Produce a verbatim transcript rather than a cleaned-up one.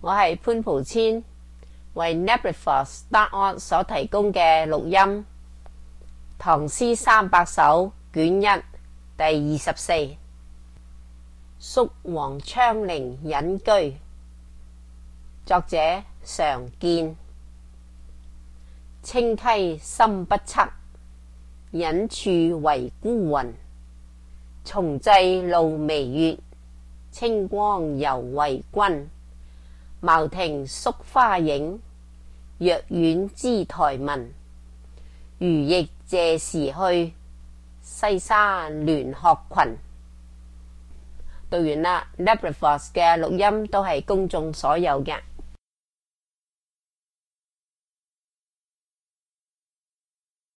我係潘蒲千，為 Nebraforce Start On 所提供嘅錄音。唐詩三百首卷一第二十四，宿王昌齡隱居，作者常建。清溪深不測，隱處為孤雲。松際露微月，清光猶為君。茅亭宿花影，藥院知台文。餘亦謝時去，西山聯鶴群。讀完啦，Nebraforce嘅錄音都係公眾所有嘅。